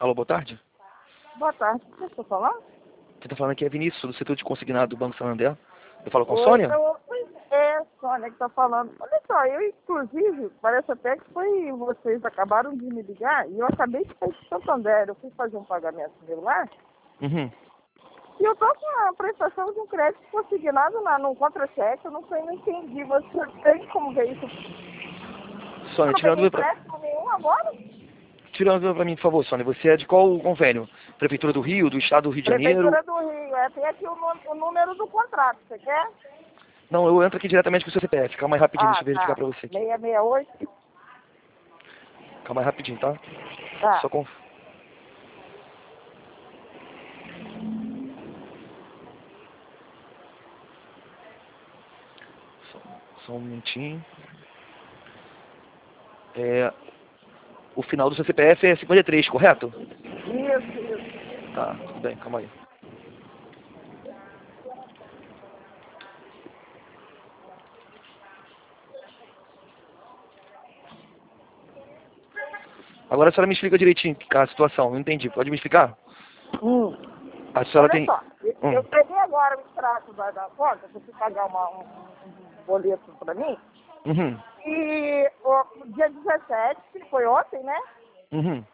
Alô, boa tarde. Boa tarde, o que você está falando? Quem está falando aqui é Vinícius, do setor de consignado do Banco Santander. Eu falo com a Oi, Sônia? Sônia que está falando. Olha só, eu inclusive, parece até que foi vocês acabaram de me ligar e eu acabei de sair de Santander. Eu fui fazer um pagamento meu lá Uhum. e eu estou com a prestação de um crédito consignado lá no contra-cheque. Eu não sei, não entendi. Você tem como ver isso? Eu Sônia, não tira uma peguei dúvida empréstimo nenhum agora? pra mim, por favor, Sônia. Você é de qual convênio? Prefeitura do Rio, do Estado do Rio de Janeiro? Prefeitura do Rio. Tem aqui o número do contrato, você quer? Não, eu entro aqui diretamente com o seu CPF. Calma aí rapidinho, deixa Ah, eu verificar tá. pra você aqui. 668. Calma aí rapidinho, tá? Tá. Só com... Só um minutinho. O final do seu CPF é 53, correto? Isso. Tá, tudo bem, calma aí. Agora a senhora me explica direitinho a situação, não entendi. Pode me explicar? A senhora Olha tem... só, eu peguei agora o extrato da conta, pra você pagar um boleto pra mim, Uhum, e o dia 17, que foi ontem, né, uhum.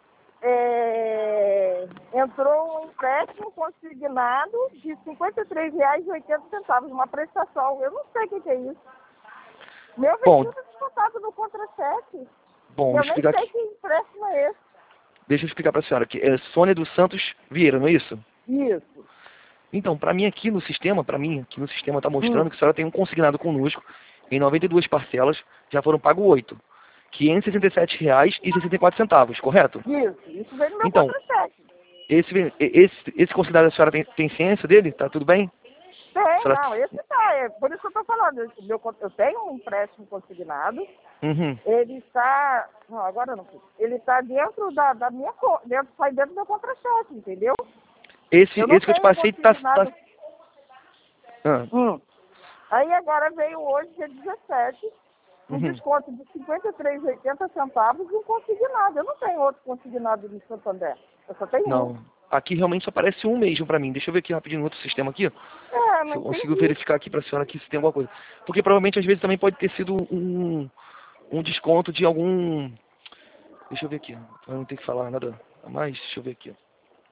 entrou um empréstimo consignado de R$ 53,80, uma prestação. Eu não sei o que é isso. Meu Bom, veículo é descontado no contra-cheque. bom, Eu vou nem explicar sei aqui. que empréstimo é esse. Deixa eu explicar pra senhora aqui. É Sônia dos Santos Vieira, não é isso? Isso. Então, pra mim aqui no sistema, tá mostrando que a senhora tem um consignado conosco em 92 parcelas, já foram pagos 8. R$ 567,64, correto? Isso vem no meu Então, contra-cheque. esse consignado a senhora tem ciência dele? Tá tudo bem? A Tem, senhora... não, esse tá, por isso que eu tô falando, eu tenho um empréstimo consignado, Uhum. ele está, não, agora não, ele está dentro da minha, sai dentro do meu contra-cheque, entendeu? Esse Eu não que eu te tenho passei tá... consignado. Ah, Aí agora veio hoje, dia 17, um uhum. desconto de R$ 53,80 e um consignado. Eu não tenho outro consignado no Santander, eu só tenho um. Não. Aqui realmente só aparece um mesmo pra mim. Deixa eu ver aqui rapidinho no outro sistema aqui. Se Não eu consigo entendi. verificar aqui pra senhora aqui se tem alguma coisa. Porque provavelmente às vezes também pode ter sido um desconto de algum... Deixa eu ver aqui. Eu não tenho que falar nada a mais. Deixa eu ver aqui.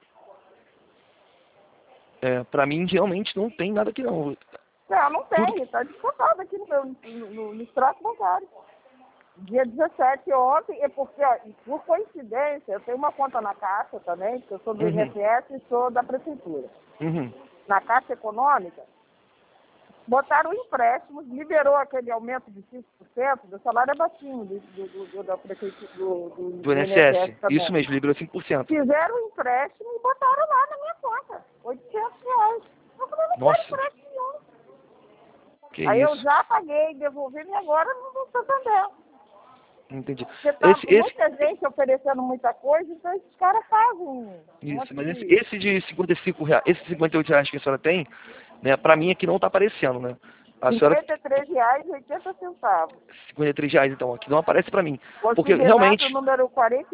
Pra mim realmente não tem nada aqui não. Não Tudo tem, está descontado aqui no extrato bancário. Dia 17 ontem, é porque, ó, por coincidência, eu tenho uma conta na Caixa também, porque eu sou do Uhum. INSS e sou da Prefeitura. Uhum. Na Caixa Econômica, botaram empréstimos, liberou aquele aumento de 5%, do salário é baixinho da Prefeitura, Do do INSS. INSS também. Isso mesmo, liberou 5%. Fizeram um empréstimo e botaram lá na minha conta, R$ 800. Eu falei, não quero Nossa, empréstimo nenhum. que Aí eu isso. já paguei, devolvi e agora não estou Santander. Entendi. Porque tá Esse, muita gente oferecendo muita coisa, então esses caras fazem um isso, monte mas de esse de R$ 55, esse R$ 58 que a senhora tem, né, pra mim aqui não tá aparecendo, né? A senhora, R$ 53,80. R$ 53 então, aqui não aparece pra mim. Porque realmente, Consignado número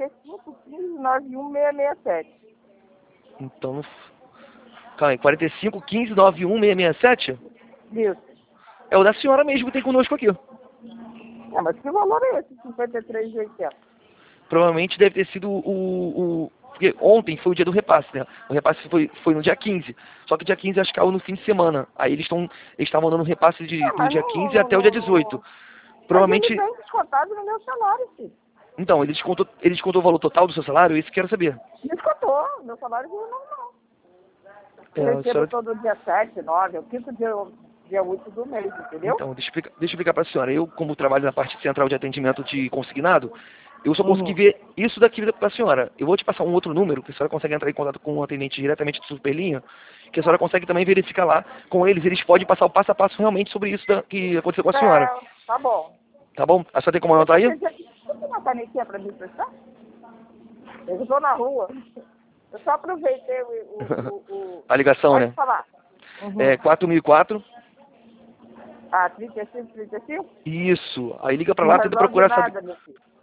45159167. então, calma aí, 4515916667 Isso. é o da senhora mesmo que tem conosco aqui. Mas que valor é esse, 53,80? Provavelmente deve ter sido porque ontem foi o dia do repasse, né? O repasse foi no dia 15. Só que dia 15 acho que caiu no fim de semana. Aí eles estavam dando repasse do Mas dia 15 até o dia 18. Mas ele Provavelmente, vem descontado no meu salário, filho. então, ele descontou o valor total do seu salário, isso que eu quero saber. Descontou, meu salário veio normal. Eu A recebo senhora, todo dia 7, 9, é o quinto dia 8 do mês, entendeu? então, deixa eu explicar para a senhora. Eu, como trabalho na parte central de atendimento de consignado, eu só consegui ver isso daqui para a senhora. Eu vou te passar um outro número, que a senhora consegue entrar em contato com um atendente diretamente do Superlinha, que a senhora consegue também verificar lá com eles. Eles podem passar o passo a passo realmente sobre isso que aconteceu com a senhora. Tá bom. Tá bom? A senhora tem como anotar aí? Você tem uma canetinha pra mim prestar? Eu estou na rua. Eu só aproveitei A ligação, Pode né? falar. É 4004. Ah, 35, 35? Isso. Aí liga pra Não lá, tenta resolve procurar saber. nada, meu filho.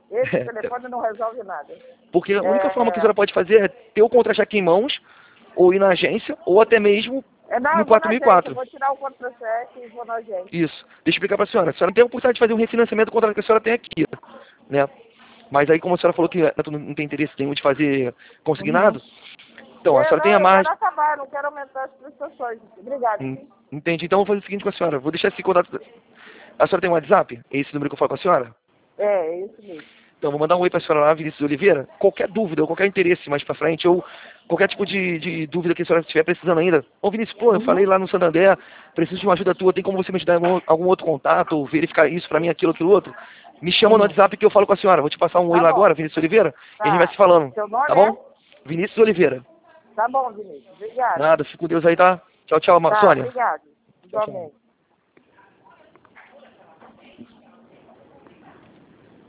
Esse telefone não resolve nada. Porque a única forma que a senhora pode fazer é ter o contra-cheque em mãos, ou ir na agência, ou até mesmo Não, no eu vou na agência, 4004. eu vou tirar o contra-cheque e vou na agência. Isso. Deixa eu explicar para a senhora. A senhora tem a oportunidade de fazer um refinanciamento do contrato que a senhora tem aqui, né? Mas aí, como a senhora falou que não tem interesse nenhum de fazer consignado, então a senhora tem a margem... Eu quero acabar, não quero aumentar as prestações. Obrigada. Entendi. Então eu vou fazer o seguinte com a senhora. Vou deixar esse contato... A senhora tem um WhatsApp? É esse número que eu falo com a senhora? É isso mesmo. Então, vou mandar um oi para a senhora lá, Vinícius Oliveira. Qualquer dúvida ou qualquer interesse mais para frente, ou qualquer tipo de dúvida que a senhora estiver precisando ainda. Ô, Vinícius, pô, eu falei lá no Santander, preciso de uma ajuda tua, tem como você me ajudar em algum outro contato, ou verificar isso para mim, aquilo outro? Me chama no WhatsApp que eu falo com a senhora. Vou te passar um oi lá agora, Vinícius Oliveira, e a gente vai se falando. Seu nome tá bom? Vinícius Oliveira. Tá bom, Vinícius. Obrigada. Nada, fica com Deus aí, tá? Tchau, tchau, Tá, Sônia. obrigado. Tchau, tchau. Igualmente.